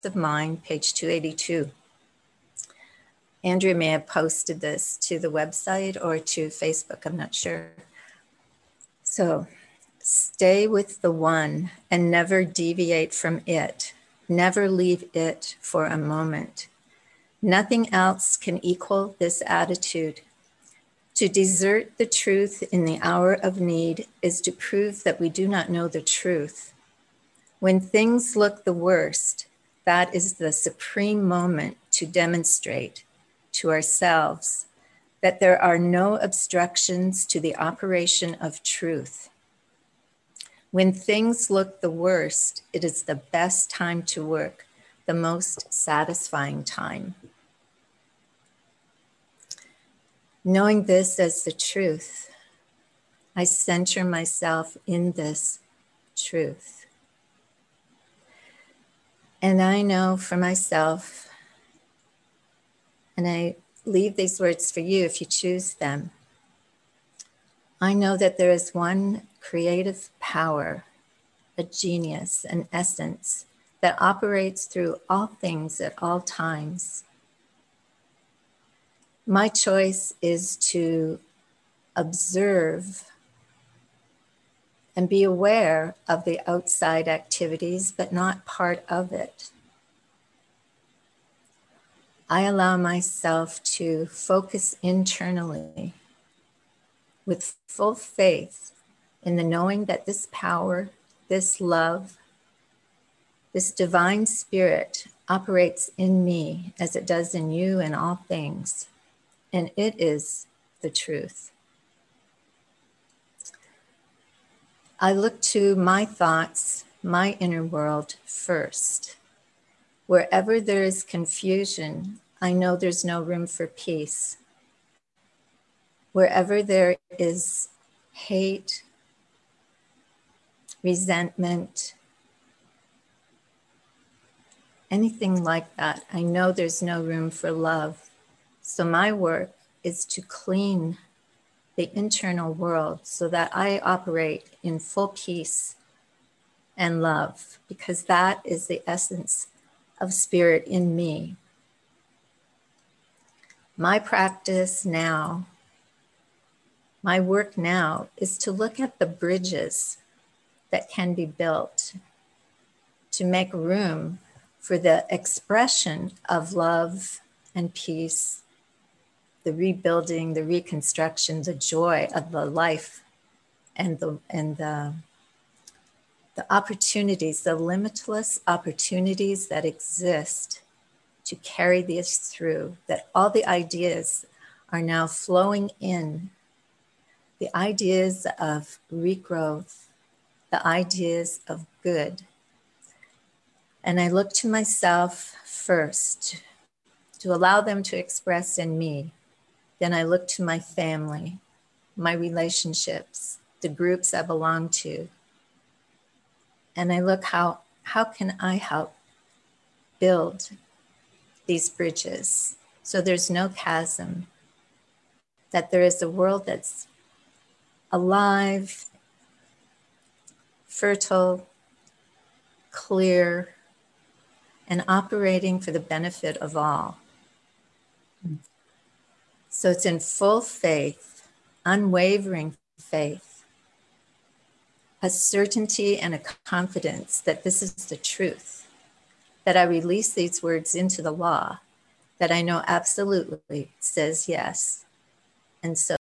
of Mind, page 282. Andrea may have posted this to the website or to Facebook, I'm not sure. So stay with the one and never deviate from it. Never leave it for a moment. Nothing else can equal this attitude. To desert the truth in the hour of need is to prove that we do not know the truth. When things look the worst, that is the supreme moment to demonstrate to ourselves that there are no obstructions to the operation of truth. When things look the worst, it is the best time to work, the most satisfying time. Knowing this as the truth, I center myself in this truth. And I know for myself, and I leave these words for you if you choose them, I know that there is one creative power, a genius, an essence that operates through all things at all times. My choice is to observe and be aware of the outside activities, but not part of it. I allow myself to focus internally with full faith in the knowing that this power, this love, this divine spirit operates in me as it does in you and all things. And it is the truth. I look to my thoughts, my inner world first. Wherever there is confusion, I know there's no room for peace. Wherever there is hate, resentment, anything like that, I know there's no room for love. So my work is to clean the internal world so that I operate in full peace and love, because that is the essence of spirit in me. My practice now, my work now is to look at the bridges that can be built to make room for the expression of love and peace, the rebuilding, the reconstruction, the joy of the life and the opportunities, the limitless opportunities that exist to carry this through, that all the ideas are now flowing in, the ideas of regrowth, the ideas of good. And I look to myself first to allow them to express in me. Then I look to my family, my relationships, the groups I belong to. And I look how can I help build these bridges so there's no chasm, that there is a world that's alive, fertile, clear, and operating for the benefit of all. So it's in full faith, unwavering faith, a certainty and a confidence that this is the truth, that I release these words into the law, that I know absolutely says yes. And so